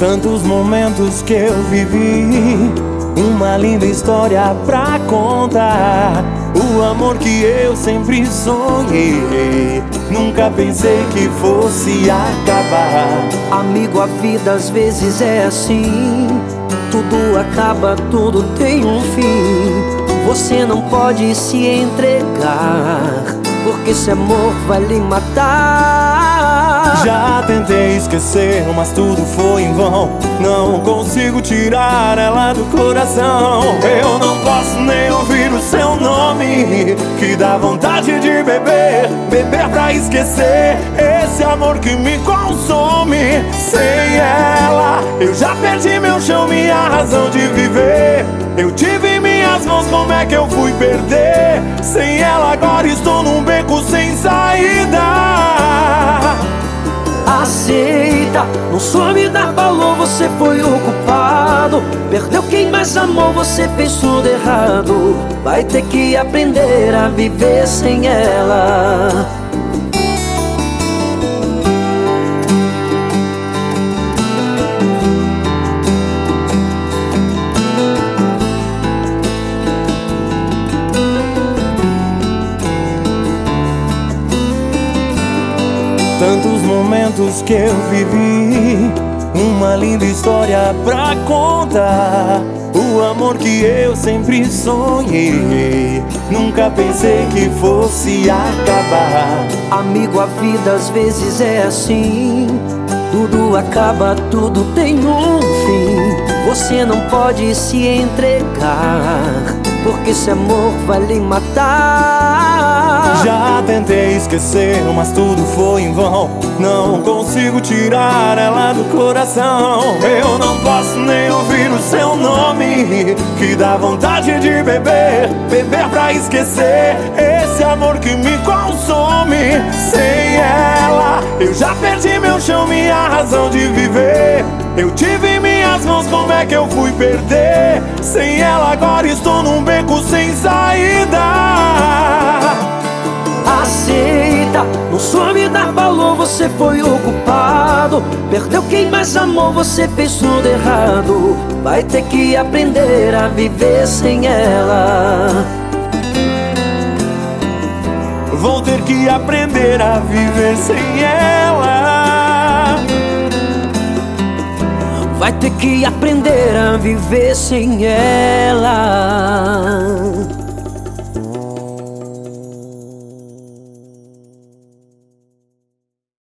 Tantos momentos que eu vivi, uma linda história pra contar. O amor que eu sempre sonhei, nunca pensei que fosse acabar. Amigo, a vida às vezes é assim, tudo acaba, tudo tem um fim. Você não pode se entregar, porque esse amor vai lhe matar. Já tentei esquecer, mas tudo foi em vão. Não consigo tirar ela do coração. Eu não posso nem ouvir o seu nome, que dá vontade de beber, beber pra esquecer esse amor que me consome. Sem ela eu já perdi meu chão, minha razão de viver. Eu tive em minhas mãos, como é que eu fui perder? Sem ela agora estou num beco sem saída. Aceita, não some dar valor, você foi o culpado. Perdeu quem mais amou, você fez tudo errado. Vai ter que aprender a viver sem ela. Tantos momentos que eu vivi, uma linda história pra contar. O amor que eu sempre sonhei, nunca pensei que fosse acabar. Amigo, a vida às vezes é assim, tudo acaba, tudo tem um fim. Você não pode se entregar, porque esse amor vai lhe matar. Já tentei esquecer, mas tudo foi em vão. Não consigo tirar ela do coração. Eu não posso nem ouvir o seu nome, que dá vontade de beber, beber pra esquecer esse amor que me consome. Sem ela eu já perdi meu chão, minha razão de viver. Eu tive em minhas mãos, como é que eu fui perder? Sem ela agora estou num beco sem saída. Aceita, não some dar valor, você foi o culpado. Perdeu quem mais amou, você fez tudo errado. Vai ter que aprender a viver sem ela. Vou ter que aprender a viver sem ela. Vai ter que aprender a viver sem ela.